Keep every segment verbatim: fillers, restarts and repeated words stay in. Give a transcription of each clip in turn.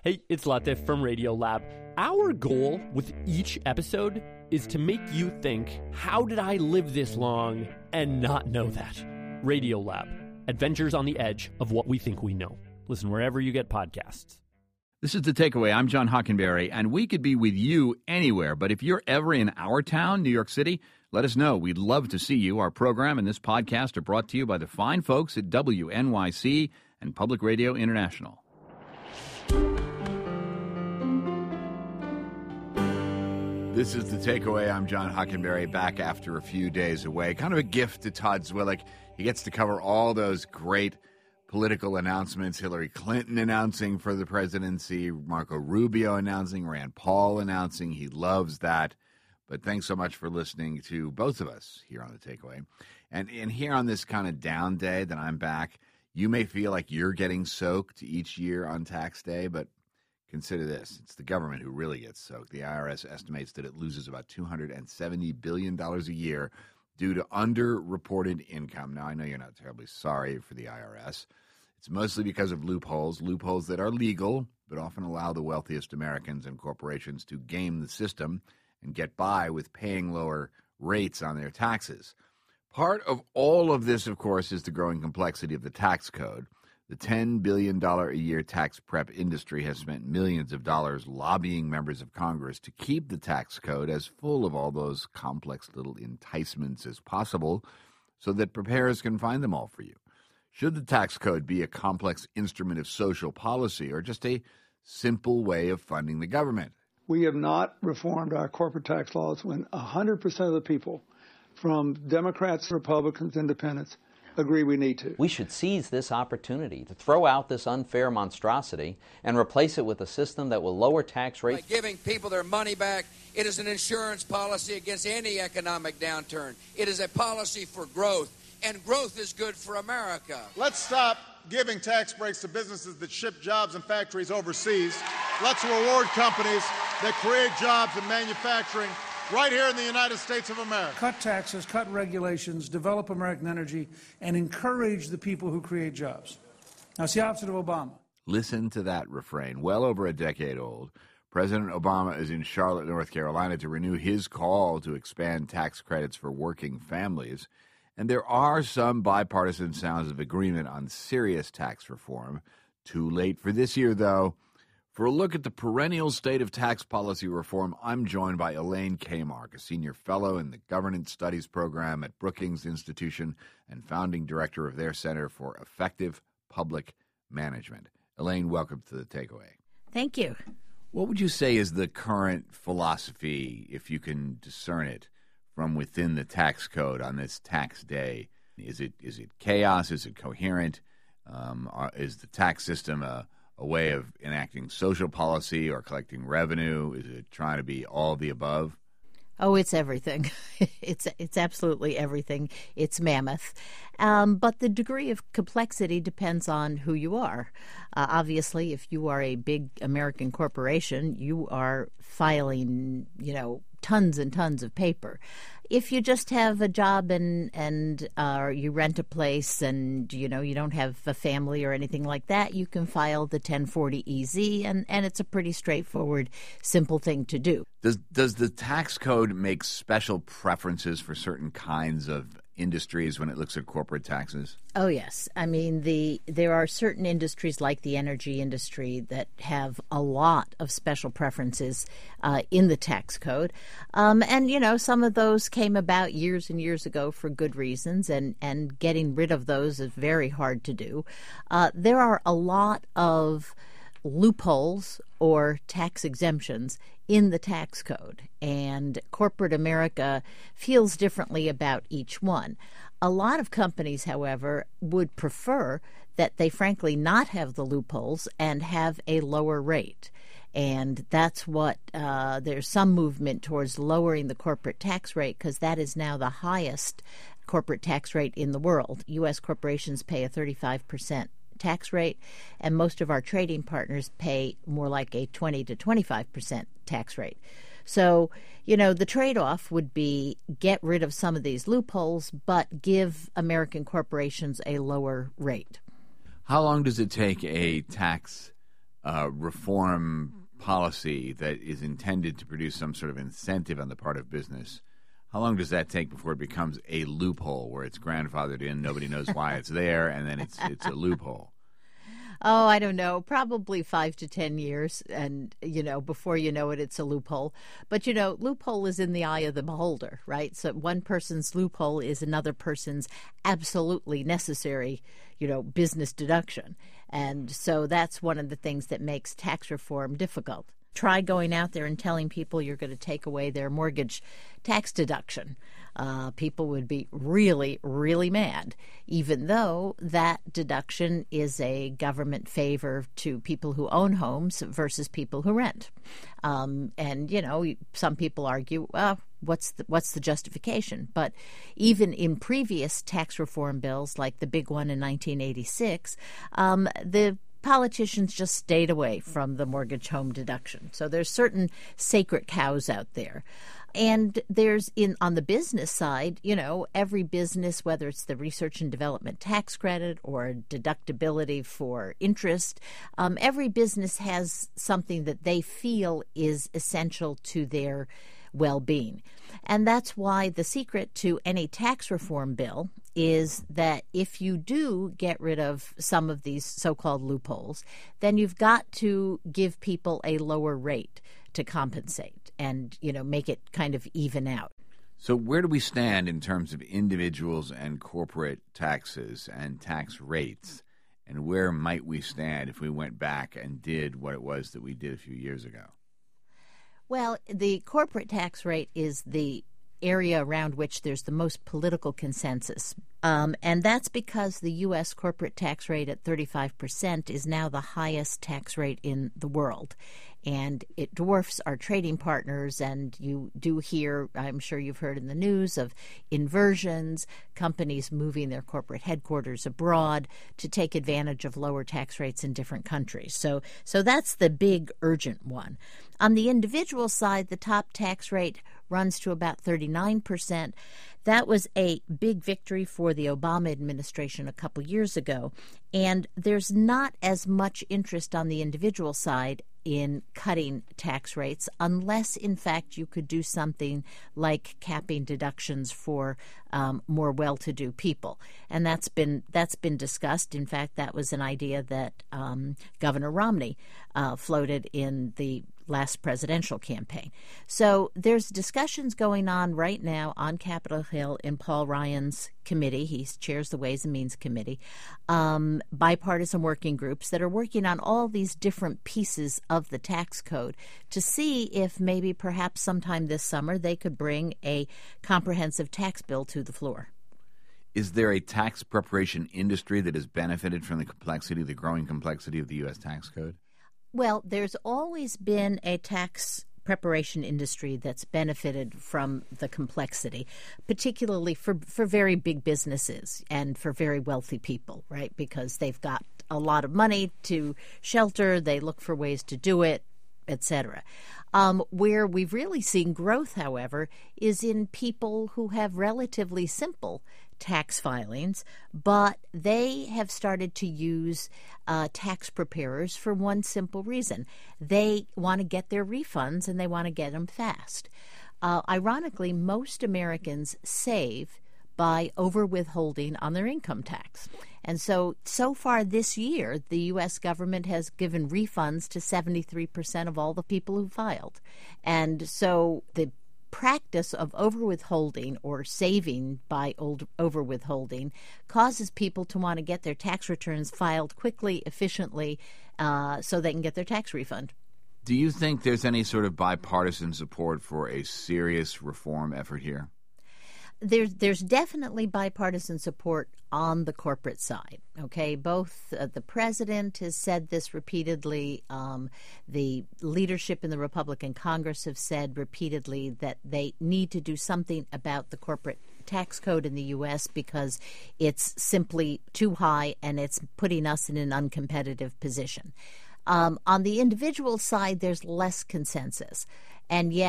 Hey, it's Latif from Radiolab. Our goal with each episode is to make you think, how did I live this long and not know that? Radiolab, adventures on the edge of what we think we know. Listen wherever you get podcasts. This is The Takeaway. I'm John Hockenberry, and we could be with you anywhere. But if you're ever in our town, New York City, let us know. We'd love to see you. Our program and this podcast are brought to you by the fine folks at W N Y C and Public Radio International. This is The Takeaway. I'm John Hockenberry, back after a few days away. Kind of a gift to Todd Zwillich. He gets to cover all those great political announcements. Hillary Clinton announcing for the presidency, Marco Rubio announcing, Rand Paul announcing. He loves that. But thanks so much for listening to both of us here on The Takeaway. And, and here on this kind of down day that I'm back, you may feel like you're getting soaked each year on tax day, but consider this. It's the government who really gets soaked. The I R S estimates that it loses about two hundred seventy billion dollars a year due to underreported income. Now, I know you're not terribly sorry for the I R S. It's mostly because of loopholes, loopholes that are legal, but often allow the wealthiest Americans and corporations to game the system and get by with paying lower rates on their taxes. Part of all of this, of course, is the growing complexity of the tax code. The ten billion dollars a year tax prep industry has spent millions of dollars lobbying members of Congress to keep the tax code as full of all those complex little enticements as possible so that preparers can find them all for you. Should the tax code be a complex instrument of social policy or just a simple way of funding the government? We have not reformed our corporate tax laws when one hundred percent of the people, from Democrats, Republicans, Independents, agree we need to. We should seize this opportunity to throw out this unfair monstrosity and replace it with a system that will lower tax rates. By giving people their money back, it is an insurance policy against any economic downturn. It is a policy for growth, and growth is good for America. Let's stop giving tax breaks to businesses that ship jobs and factories overseas. Let's reward companies that create jobs in manufacturing right here in the United States of America. Cut taxes, cut regulations, develop American energy, and encourage the people who create jobs. Now, it's the opposite of Obama. Listen to that refrain, well over a decade old. President Obama is in Charlotte, North Carolina, to renew his call to expand tax credits for working families. And there are some bipartisan sounds of agreement on serious tax reform. Too late for this year, though. For a look at the perennial state of tax policy reform, I'm joined by Elaine Kamarck, a senior fellow in the Governance Studies program at Brookings Institution and founding director of their Center for Effective Public Management. Elaine, welcome to The Takeaway. Thank you. What would you say is the current philosophy, if you can discern it, from within the tax code on this tax day? Is it is it chaos? Is it coherent? Um, is the tax system a a way of enacting social policy or collecting revenue? Is it trying to be all the above? Oh, it's everything. it's it's absolutely everything. It's mammoth. Um, but the degree of complexity depends on who you are. Uh, obviously, if you are a big American corporation, you are filing, you know, tons and tons of paper. If you just have a job and and uh, you rent a place and, you know, you don't have a family or anything like that, you can file the ten forty E Z, and, and it's a pretty straightforward, simple thing to do. Does does the tax code make special preferences for certain kinds of industries when it looks at corporate taxes? Oh, yes. I mean, the there are certain industries like the energy industry that have a lot of special preferences uh, in the tax code. Um, and, you know, some of those came about years and years ago for good reasons, and, and getting rid of those is very hard to do. Uh, there are a lot of loopholes or tax exemptions in the tax code, and corporate America feels differently about each one. A lot of companies, however, would prefer that they frankly not have the loopholes and have a lower rate. And that's what uh, there's some movement towards lowering the corporate tax rate, because that is now the highest corporate tax rate in the world. U S corporations pay a thirty-five percent tax rate, and most of our trading partners pay more like a twenty to twenty-five percent tax rate. So, you know, the trade-off would be get rid of some of these loopholes, but give American corporations a lower rate. How long does it take a tax uh, reform policy that is intended to produce some sort of incentive on the part of business, how long does that take before it becomes a loophole where it's grandfathered in, nobody knows why it's there, and then it's it's a loophole? Oh, I don't know, probably five to ten years. And, you know, before you know it, it's a loophole. But, you know, loophole is in the eye of the beholder, right? So one person's loophole is another person's absolutely necessary, you know, business deduction. And so that's one of the things that makes tax reform difficult. Try going out there and telling people you're going to take away their mortgage tax deduction. Uh, people would be really, really mad, even though that deduction is a government favor to people who own homes versus people who rent. Um, and, you know, some people argue, well, what's the, what's the justification? But even in previous tax reform bills, like the big one in nineteen eighty-six, um, the politicians just stayed away from the mortgage home deduction. So there's certain sacred cows out there. And there's in on the business side, you know, every business, whether it's the research and development tax credit or deductibility for interest, um, every business has something that they feel is essential to their well-being. And that's why the secret to any tax reform bill is that if you do get rid of some of these so-called loopholes, then you've got to give people a lower rate to compensate and, you know, make it kind of even out. So where do we stand in terms of individuals and corporate taxes and tax rates? And where might we stand if we went back and did what it was that we did a few years ago? Well, the corporate tax rate is the area around which there's the most political consensus. Um, and that's because the U S corporate tax rate at thirty-five percent is now the highest tax rate in the world. And it dwarfs our trading partners. And you do hear, I'm sure you've heard in the news, of inversions, companies moving their corporate headquarters abroad to take advantage of lower tax rates in different countries. So, so that's the big urgent one. On the individual side, the top tax rate runs to about thirty-nine percent. That was a big victory for the Obama administration a couple years ago. And there's not as much interest on the individual side in cutting tax rates unless, in fact, you could do something like capping deductions for um, more well-to-do people. And that's been that's been discussed. In fact, that was an idea that um, Governor Romney uh, floated in the last presidential campaign. So there's discussions going on right now on Capitol Hill in Paul Ryan's committee. He chairs the Ways and Means Committee, um, bipartisan working groups that are working on all these different pieces of the tax code to see if maybe perhaps sometime this summer they could bring a comprehensive tax bill to the floor. Is there a tax preparation industry that has benefited from the complexity, the growing complexity of the U S tax code? Well, there's always been a tax preparation industry that's benefited from the complexity, particularly for, for very big businesses and for very wealthy people, right? Because they've got a lot of money to shelter, they look for ways to do it, et cetera. Um, where we've really seen growth, however, is in people who have relatively simple tax filings, but they have started to use uh, tax preparers for one simple reason. They want to get their refunds and they want to get them fast. Uh, ironically, most Americans save by over-withholding on their income tax. And so, so far this year, the U S government has given refunds to seventy-three percent of all the people who filed. And so the practice of over-withholding or saving by old over-withholding causes people to want to get their tax returns filed quickly, efficiently, uh, so they can get their tax refund. Do you think there's any sort of bipartisan support for a serious reform effort here? There's there's definitely bipartisan support on the corporate side. Okay, both uh, the president has said this repeatedly. Um, the leadership in the Republican Congress have said repeatedly that they need to do something about the corporate tax code in the U S because it's simply too high and it's putting us in an uncompetitive position. Um, on the individual side, there's less consensus, and yet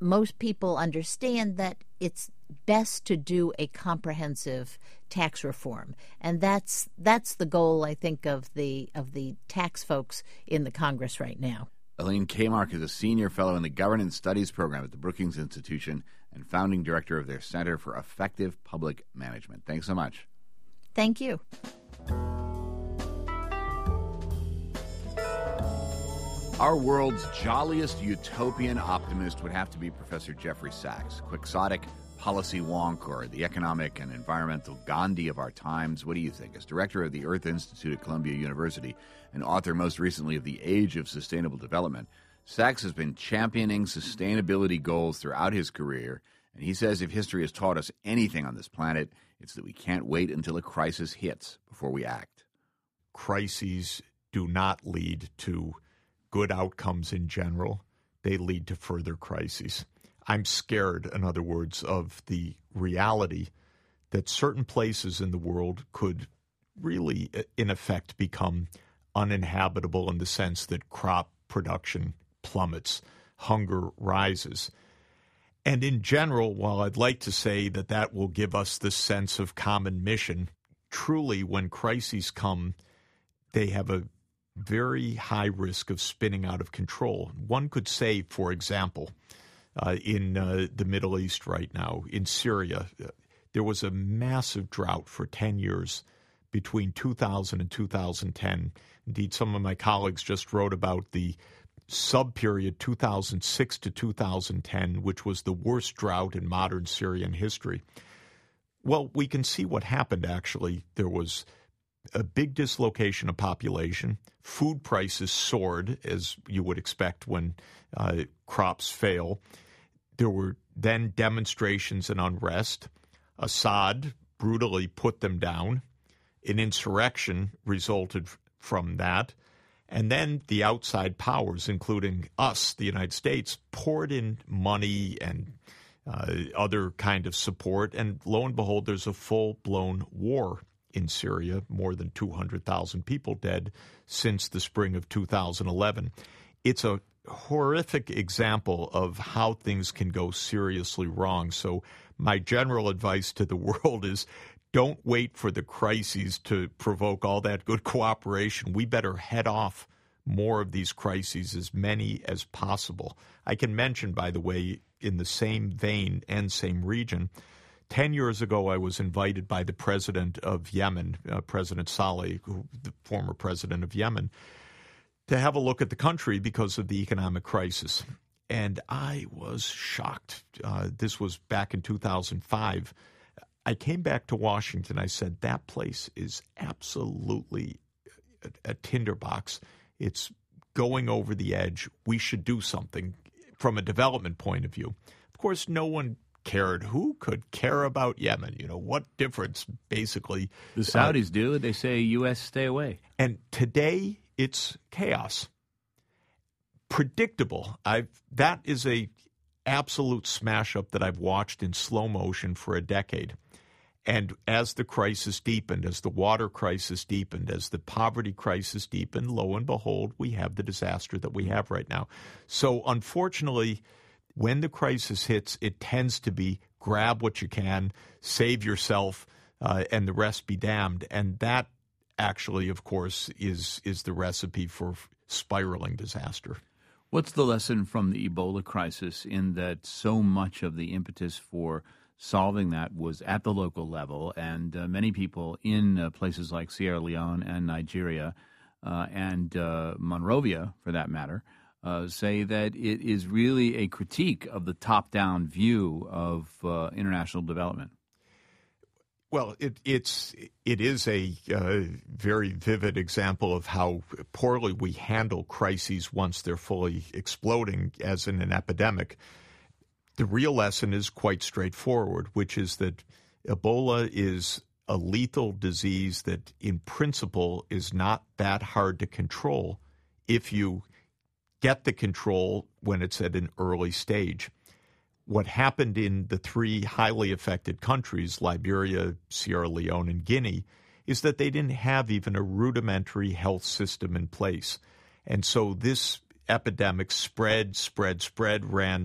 most people understand that it's best to do a comprehensive tax reform, and that's that's the goal, I think, of the of the tax folks in the Congress right now. Elaine Kamarck is a senior fellow in the Governance Studies program at the Brookings Institution and founding director of their Center for Effective Public Management. Thanks so much. Thank you. Our world's jolliest utopian optimist would have to be Professor Jeffrey Sachs, quixotic policy wonk, or the economic and environmental Gandhi of our times. What do you think? As director of the Earth Institute at Columbia University and author most recently of The Age of Sustainable Development, Sachs has been championing sustainability goals throughout his career, and he says if history has taught us anything on this planet, it's that we can't wait until a crisis hits before we act. Crises do not lead to good outcomes in general. They lead to further crises. I'm scared, in other words, of the reality that certain places in the world could really, in effect, become uninhabitable in the sense that crop production plummets, hunger rises. And in general, while I'd like to say that that will give us this sense of common mission, truly when crises come, they have a very high risk of spinning out of control. One could say, for example, uh, in uh, the Middle East right now, in Syria, uh, there was a massive drought for ten years between two thousand and two thousand ten. Indeed, some of my colleagues just wrote about the sub-period two thousand six to two thousand ten, which was the worst drought in modern Syrian history. Well, we can see what happened, actually. There was a big dislocation of population. Food prices soared, as you would expect when uh, crops fail. There were then demonstrations and unrest. Assad brutally put them down. An insurrection resulted from that. And then the outside powers, including us, the United States, poured in money and uh, other kind of support. And lo and behold, there's a full-blown war in Syria, more than two hundred thousand people dead since the spring of two thousand eleven. It's a horrific example of how things can go seriously wrong. So my general advice to the world is don't wait for the crises to provoke all that good cooperation. We better head off more of these crises, as many as possible. I can mention, by the way, in the same vein and same region, Ten years ago, I was invited by the president of Yemen, uh, President Saleh, who, the former president of Yemen, to have a look at the country because of the economic crisis. And I was shocked. Uh, this was back in two thousand five. I came back to Washington. I said, that place is absolutely a, a tinderbox. It's going over the edge. We should do something from a development point of view. Of course, no one cared. Who could care about Yemen? You know, what difference, basically? The Saudis uh, do. They say, U S, stay away. And today, it's chaos. Predictable. I've That is a absolute smash-up that I've watched in slow motion for a decade. And as the crisis deepened, as the water crisis deepened, as the poverty crisis deepened, lo and behold, we have the disaster that we have right now. So, unfortunately, when the crisis hits, it tends to be grab what you can, save yourself, uh, and the rest be damned. And that actually, of course, is is the recipe for spiraling disaster. What's the lesson from the Ebola crisis in that so much of the impetus for solving that was at the local level, and uh, many people in uh, places like Sierra Leone and Nigeria uh, and uh, Monrovia, for that matter, Uh, say that it is really a critique of the top-down view of uh, international development? Well, it, it's it is a uh, very vivid example of how poorly we handle crises once they're fully exploding, as in an epidemic. The real lesson is quite straightforward, which is that Ebola is a lethal disease that, in principle, is not that hard to control if you get the control when it's at an early stage. What happened in the three highly affected countries, Liberia, Sierra Leone, and Guinea, is that they didn't have even a rudimentary health system in place. And so this epidemic spread, spread, spread, ran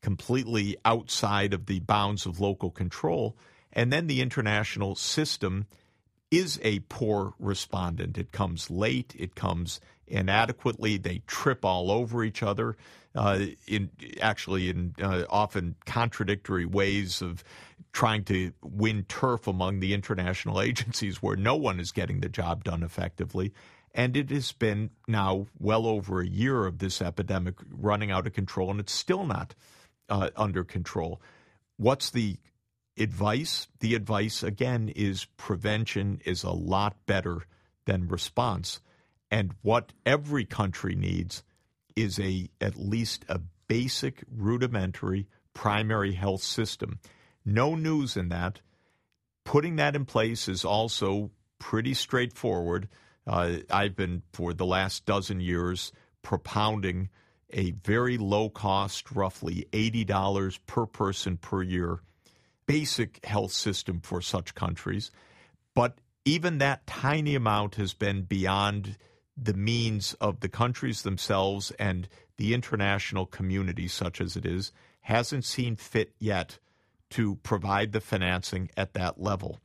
completely outside of the bounds of local control. And then the international system is a poor respondent. It comes late. It comes inadequately. They trip all over each other, uh, in actually in uh, often contradictory ways of trying to win turf among the international agencies where no one is getting the job done effectively. And it has been now well over a year of this epidemic running out of control, and it's still not uh, under control. What's the advice? The advice, again, is prevention is a lot better than response. And what every country needs is a at least a basic, rudimentary primary health system. No news in that. Putting that in place is also pretty straightforward. Uh, I've been, for the last dozen years, propounding a very low-cost, roughly eighty dollars per person per year, basic health system for such countries. But even that tiny amount has been beyond the means of the countries themselves, and the international community, such as it is, hasn't seen fit yet to provide the financing at that level.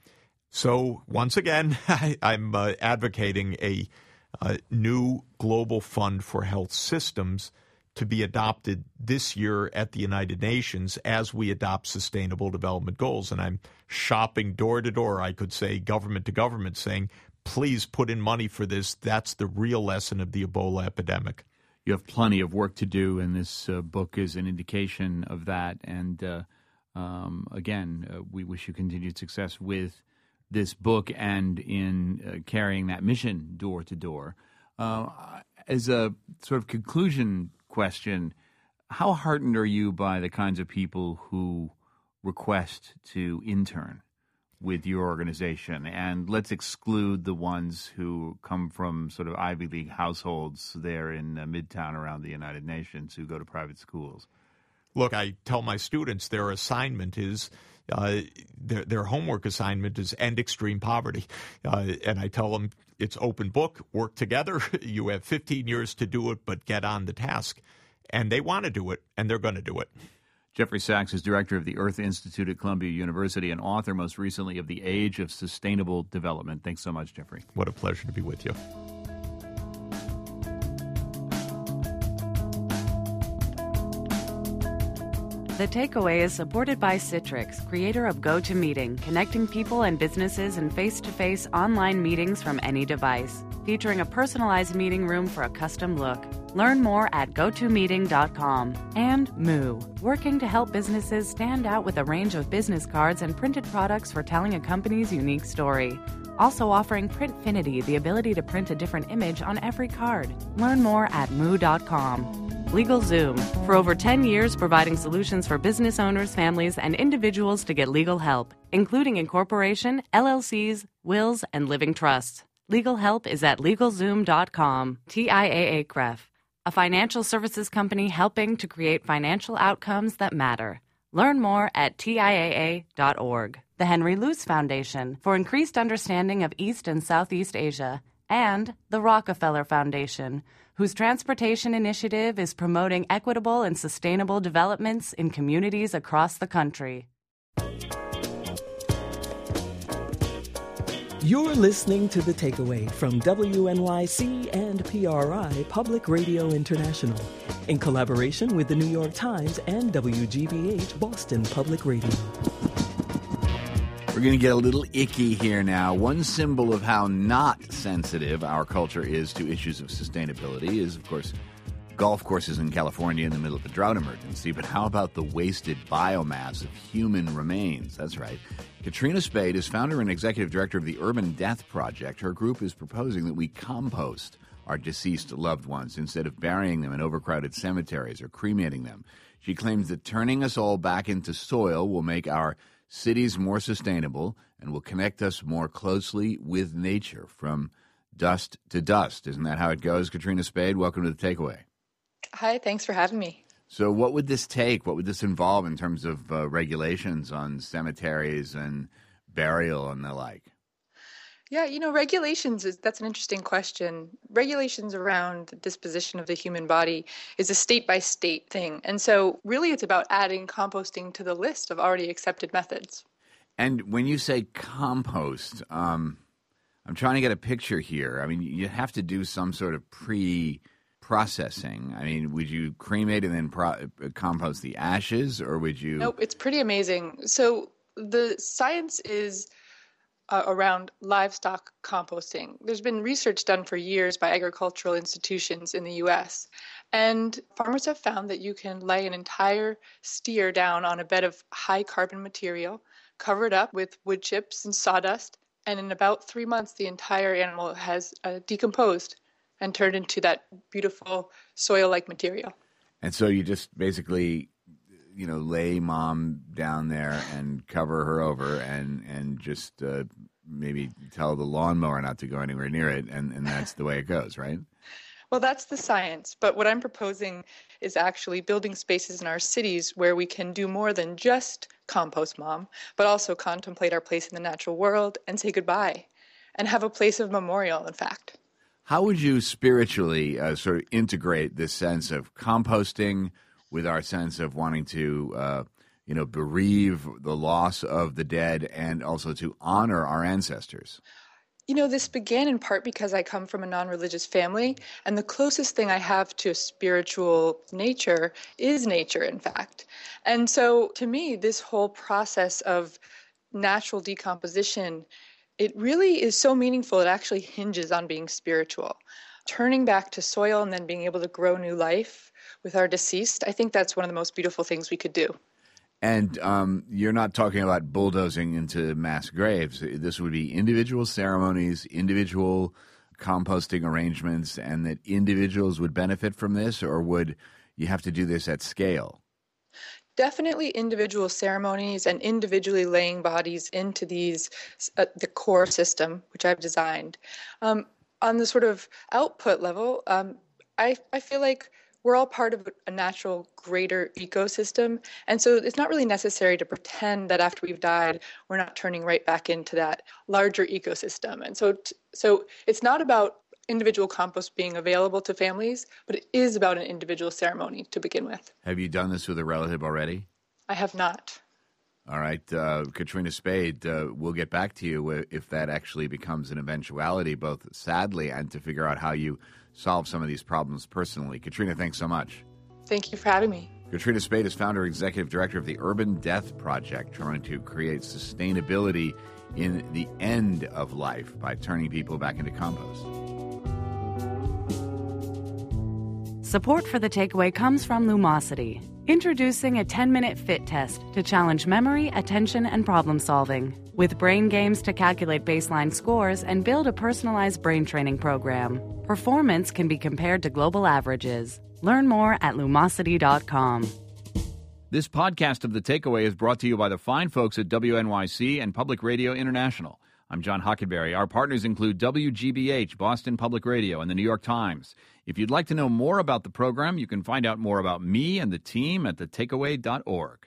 So once again, I, I'm uh, advocating a, a new global fund for health systems to be adopted this year at the United Nations as we adopt Sustainable Development Goals. And I'm shopping door to door, I could say, government to government, saying, please put in money for this. That's the real lesson of the Ebola epidemic. You have plenty of work to do, and this uh, book is an indication of that. And uh, um, again, uh, we wish you continued success with this book and in uh, carrying that mission door to door. Uh, as a sort of conclusion question, how heartened are you by the kinds of people who request to intern with your organization? And let's exclude the ones who come from sort of Ivy League households there in uh, Midtown around the United Nations who go to private schools. Look, I tell my students their assignment is Uh, their, their homework assignment is end extreme poverty. Uh, and I tell them it's open book, work together. You have fifteen years to do it, but get on the task. And they want to do it, and they're going to do it. Jeffrey Sachs is director of the Earth Institute at Columbia University and author most recently of The Age of Sustainable Development. Thanks so much, Jeffrey. What a pleasure to be with you. The Takeaway is supported by Citrix, creator of GoToMeeting, connecting people and businesses in face-to-face online meetings from any device. Featuring a personalized meeting room for a custom look. Learn more at go to meeting dot com. And Moo, working to help businesses stand out with a range of business cards and printed products for telling a company's unique story. Also offering Printfinity, the ability to print a different image on every card. Learn more at moo dot com. LegalZoom, for over ten years providing solutions for business owners, families, and individuals to get legal help, including incorporation, L L Cs, wills, and living trusts. Legal help is at legal zoom dot com. T I A A C R E F, a financial services company helping to create financial outcomes that matter. Learn more at T I A A dot org. The Henry Luce Foundation, for increased understanding of East and Southeast Asia. And the Rockefeller Foundation, whose transportation initiative is promoting equitable and sustainable developments in communities across the country. You're listening to The Takeaway from W N Y C and P R I Public Radio International, in collaboration with the New York Times and W G B H Boston Public Radio. We're going to get a little icky here now. One symbol of how not sensitive our culture is to issues of sustainability is, of course, golf courses in California in the middle of a drought emergency. But how about the wasted biomass of human remains? That's right. Katrina Spade is founder and executive director of the Urban Death Project. Her group is proposing that we compost our deceased loved ones instead of burying them in overcrowded cemeteries or cremating them. She claims that turning us all back into soil will make our cities more sustainable and will connect us more closely with nature from dust to dust. Isn't that how it goes? Katrina Spade, welcome to The Takeaway. Hi, thanks for having me. So what would this take? What would this involve in terms of uh, regulations on cemeteries and burial and the like? Yeah, you know, regulations is that's an interesting question. Regulations around the disposition of the human body is a state by state thing. And so really it's about adding composting to the list of already accepted methods. And when you say compost, um, I'm trying to get a picture here. I mean, you have to do some sort of pre-processing. I mean, would you cremate and then pro- compost the ashes, or would you? Nope, it's pretty amazing. So the science is uh, around livestock composting. There's been research done for years by agricultural institutions in the U S, and farmers have found that you can lay an entire steer down on a bed of high carbon material, cover it up with wood chips and sawdust, and in about three months, the entire animal has uh, decomposed and turned into that beautiful soil-like material. And so you just basically, you know, lay mom down there and cover her over and, and just uh, maybe tell the lawnmower not to go anywhere near it, and, and that's the way it goes, right? Well, that's the science. But what I'm proposing is actually building spaces in our cities where we can do more than just compost mom, but also contemplate our place in the natural world and say goodbye and have a place of memorial, in fact. How would you spiritually uh, sort of integrate this sense of composting with our sense of wanting to, uh, you know, bereave the loss of the dead and also to honor our ancestors? You know, this began in part because I come from a non-religious family, and the closest thing I have to a spiritual nature is nature, in fact. And so, to me, this whole process of natural decomposition, it really is so meaningful, it actually hinges on being spiritual. Turning back to soil and then being able to grow new life with our deceased, I think that's one of the most beautiful things we could do. And um, you're not talking about bulldozing into mass graves. This would be individual ceremonies, individual composting arrangements, and that individuals would benefit from this, or would you have to do this at scale? Definitely individual ceremonies and individually laying bodies into these, uh, the core system, which I've designed. Um, on the sort of output level, um, I, I feel like we're all part of a natural greater ecosystem. And so it's not really necessary to pretend that after we've died, we're not turning right back into that larger ecosystem. And so, so it's not about individual compost being available to families, but it is about an individual ceremony to begin with. Have you done this with a relative already? I have not. All right. Uh, Katrina Spade, uh, we'll get back to you if that actually becomes an eventuality, both sadly and to figure out how you solve some of these problems personally. Katrina, thanks so much. Thank you for having me. Katrina Spade is founder and executive director of the Urban Death Project, trying to create sustainability in the end of life by turning people back into compost. Support for The Takeaway comes from Lumosity, introducing a ten-minute fit test to challenge memory, attention, and problem-solving. With brain games to calculate baseline scores and build a personalized brain training program. Performance can be compared to global averages. Learn more at lumosity dot com. This podcast of The Takeaway is brought to you by the fine folks at W N Y C and Public Radio International. I'm John Hockenberry. Our partners include W G B H, Boston Public Radio, and the New York Times. If you'd like to know more about the program, you can find out more about me and the team at the takeaway dot org.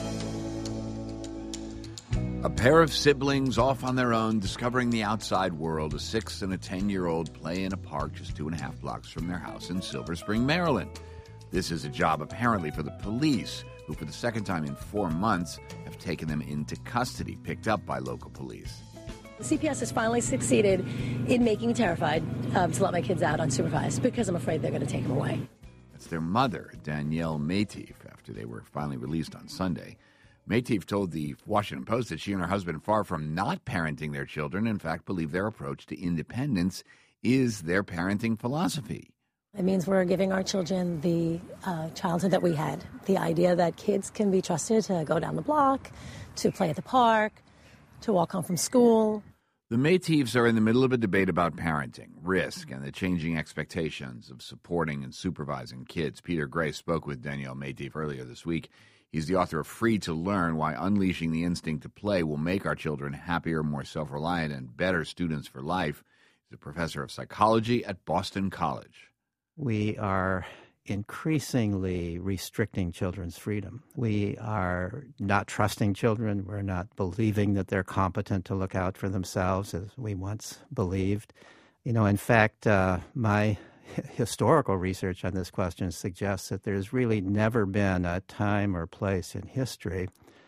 A pair of siblings off on their own, discovering the outside world. A six and a ten-year-old play in a park just two and a half blocks from their house in Silver Spring, Maryland. This is a job apparently for the police, who for the second time in four months have taken them into custody, picked up by local police. C P S has finally succeeded in making me terrified um, to let my kids out unsupervised because I'm afraid they're going to take them away. That's their mother, Danielle Mayteef, after they were finally released on Sunday. Mayteef told the Washington Post that she and her husband, far from not parenting their children, in fact believe their approach to independence is their parenting philosophy. It means we're giving our children the uh, childhood that we had, the idea that kids can be trusted to go down the block, to play at the park, to walk home from school. The Mayteefs are in the middle of a debate about parenting, risk, and the changing expectations of supporting and supervising kids. Peter Gray spoke with Danielle Mayteef earlier this week. He's the author of Free to Learn, Why Unleashing the Instinct to Play Will Make Our Children Happier, More Self-Reliant, and Better Students for Life. He's a professor of psychology at Boston College. We are increasingly restricting children's freedom. We are not trusting children. We're not believing that they're competent to look out for themselves as we once believed. You know, in fact, uh, my historical research on this question suggests that there's really never been a time or place in history,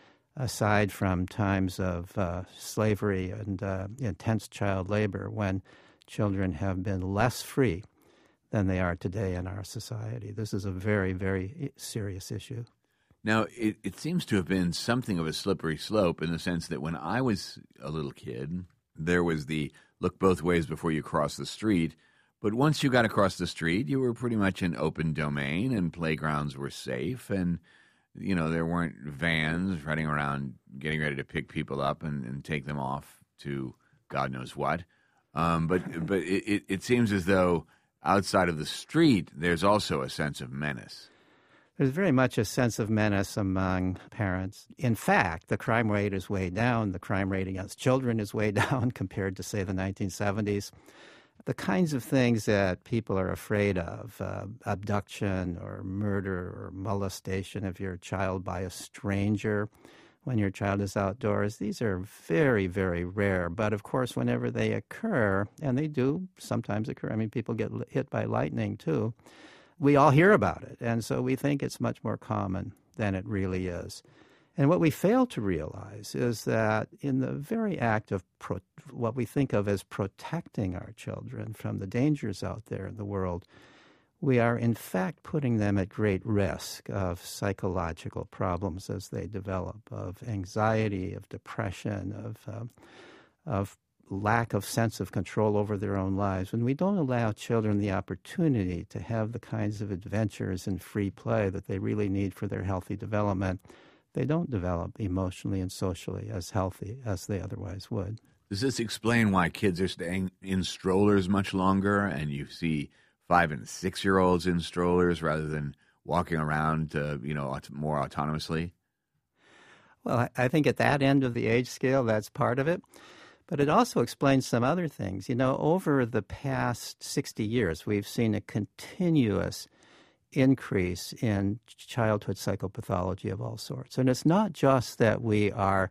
aside from times of uh, slavery and uh, intense child labor, when children have been less free than they are today in our society. This is a very, very serious issue. Now, it, it seems to have been something of a slippery slope in the sense that when I was a little kid, there was the look both ways before you cross the street. But once you got across the street, you were pretty much in open domain, and playgrounds were safe, and, you know, there weren't vans running around getting ready to pick people up and, and take them off to God knows what. Um, but but it, it, it seems as though outside of the street, there's also a sense of menace. There's very much a sense of menace among parents. In fact, the crime rate is way down. The crime rate against children is way down compared to, say, the nineteen seventies. The kinds of things that people are afraid of, uh, abduction or murder or molestation of your child by a stranger when your child is outdoors, these are very, very rare. But, of course, whenever they occur, and they do sometimes occur, I mean, people get hit by lightning too, we all hear about it. And so we think it's much more common than it really is. And what we fail to realize is that in the very act of pro- what we think of as protecting our children from the dangers out there in the world, we are in fact putting them at great risk of psychological problems as they develop, of anxiety, of depression, of uh, of lack of sense of control over their own lives. When we don't allow children the opportunity to have the kinds of adventures and free play that they really need for their healthy development, they don't develop emotionally and socially as healthy as they otherwise would. Does this explain why kids are staying in strollers much longer, and you see five and six-year-olds in strollers rather than walking around, uh, you know, more autonomously? Well, I think at that end of the age scale, that's part of it. But it also explains some other things. You know, over the past sixty years, we've seen a continuous increase in childhood psychopathology of all sorts. And it's not just that we are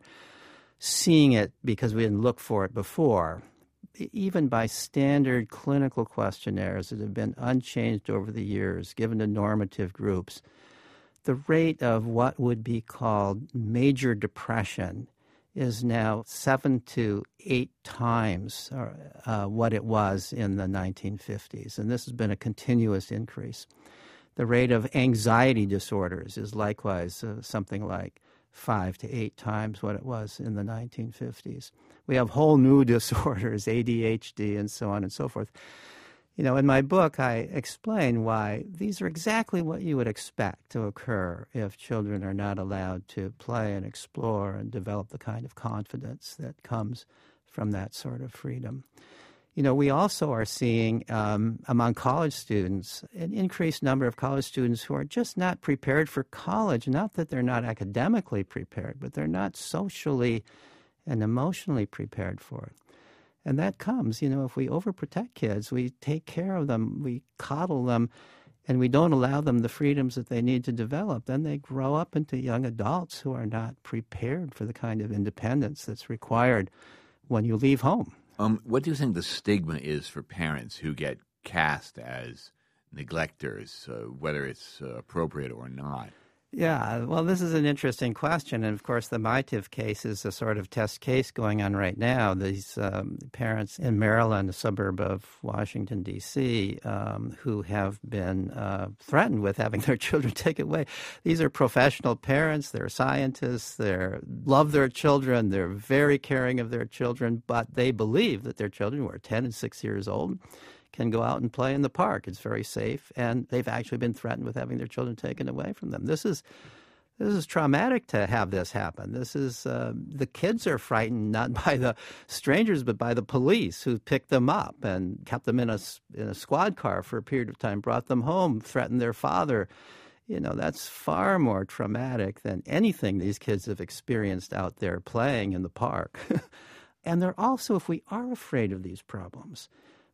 seeing it because we didn't look for it before. Even by standard clinical questionnaires that have been unchanged over the years, given to normative groups, the rate of what would be called major depression is now seven to eight times uh, what it was in the nineteen fifties. And this has been a continuous increase. The rate of anxiety disorders is likewise uh, something like five to eight times what it was in the nineteen fifties. We have whole new disorders, A D H D and so on and so forth. You know, in my book, I explain why these are exactly what you would expect to occur if children are not allowed to play and explore and develop the kind of confidence that comes from that sort of freedom. You know, we also are seeing um, among college students an increased number of college students who are just not prepared for college. Not that they're not academically prepared, but they're not socially and emotionally prepared for it. And that comes, you know, if we overprotect kids, we take care of them, we coddle them, and we don't allow them the freedoms that they need to develop, then they grow up into young adults who are not prepared for the kind of independence that's required when you leave home. Um, what do you think the stigma is for parents who get cast as neglectors, uh, whether it's uh, appropriate or not? Yeah, well, this is an interesting question. And, of course, the Mytiv case is a sort of test case going on right now. These um, parents in Maryland, a suburb of Washington, D C, um, who have been uh, threatened with having their children taken away. These are professional parents. They're scientists. They love their children. They're very caring of their children. But they believe that their children, who are ten and six years old, can go out and play in the park. It's very safe, and they've actually been threatened with having their children taken away from them. This is this is traumatic to have this happen. This is uh, the kids are frightened not by the strangers, but by the police who picked them up and kept them in a in a squad car for a period of time, brought them home, threatened their father. You know, that's far more traumatic than anything these kids have experienced out there playing in the park. And they're also, if we are afraid of these problems,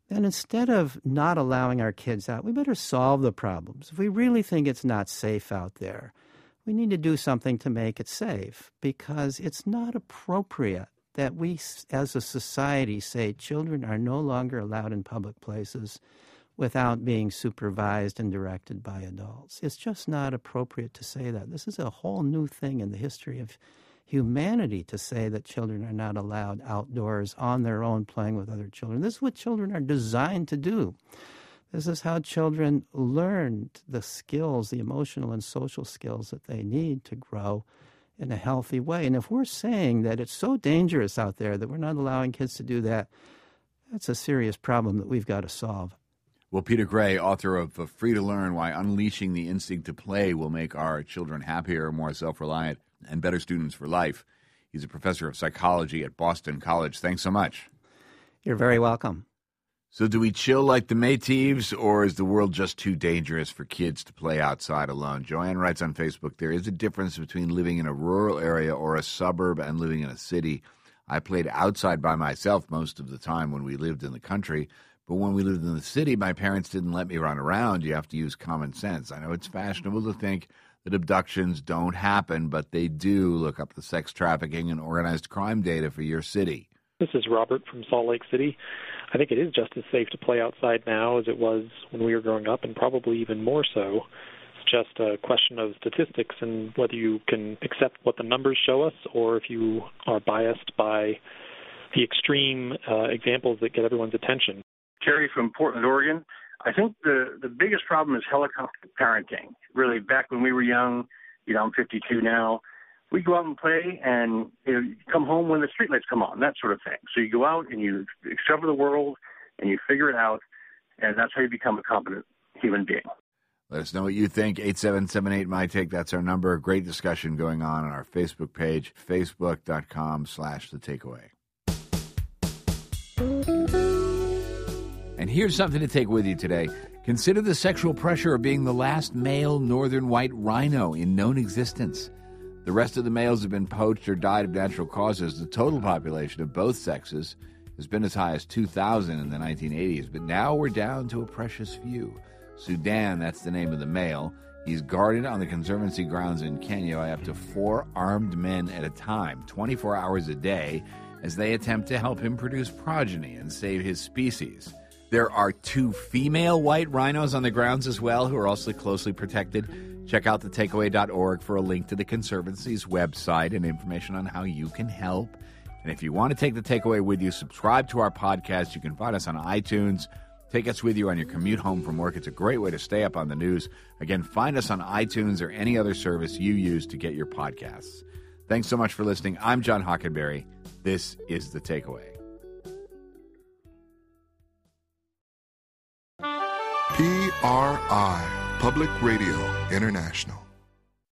then instead of not allowing our kids out, we better solve the problems. If we really think it's not safe out there, we need to do something to make it safe, because it's not appropriate that we as a society say children are no longer allowed in public places without being supervised and directed by adults. It's just not appropriate to say that. This is a whole new thing in the history of humanity, to say that children are not allowed outdoors on their own playing with other children. This is what children are designed to do. This is how children learn the skills, the emotional and social skills that they need to grow in a healthy way. And if we're saying that it's so dangerous out there that we're not allowing kids to do that, that's a serious problem that we've got to solve. Well, Peter Gray, author of Free to Learn, Why Unleashing the Instinct to Play Will Make Our Children Happier, More Self-Reliant, and Better Students for Life. He's a professor of psychology at Boston College. Thanks so much. You're very welcome. So do we chill like the Métis, or is the world just too dangerous for kids to play outside alone? Joanne writes on Facebook, there is a difference between living in a rural area or a suburb and living in a city. I played outside by myself most of the time when we lived in the country, but when we lived in the city, my parents didn't let me run around. You have to use common sense. I know it's fashionable to think that abductions don't happen, but they do. Look up the sex trafficking and organized crime data for your city. This is Robert from Salt Lake City. I think it is just as safe to play outside now as it was when we were growing up, and probably even more so. It's just a question of statistics and whether you can accept what the numbers show us, or if you are biased by the extreme uh, examples that get everyone's attention. Terry from Portland, Oregon. I think the, the biggest problem is helicopter parenting. Really, back when we were young, you know, I'm fifty-two now, we go out and play and you know, come home when the streetlights come on, that sort of thing. So you go out and you discover the world and you figure it out, and that's how you become a competent human being. Let us know what you think. eight seven seven eight, M Y Take, that's our number. Great discussion going on on our Facebook page, facebook.com slash the takeaway. And here's something to take with you today. Consider the sexual pressure of being the last male northern white rhino in known existence. The rest of the males have been poached or died of natural causes. The total population of both sexes has been as high as two thousand in the nineteen eighties, but now we're down to a precious few. Sudan, that's the name of the male. He's guarded on the Conservancy grounds in Kenya by up to four armed men at a time, twenty-four hours a day, as they attempt to help him produce progeny and save his species. There are two female white rhinos on the grounds as well, who are also closely protected. Check out the takeaway dot org for a link to the Conservancy's website and information on how you can help. And if you want to take the takeaway with you, subscribe to our podcast. You can find us on iTunes. Take us with you on your commute home from work. It's a great way to stay up on the news. Again, find us on iTunes or any other service you use to get your podcasts. Thanks so much for listening. I'm John Hockenberry. This is The Takeaway. P R I, Public Radio International.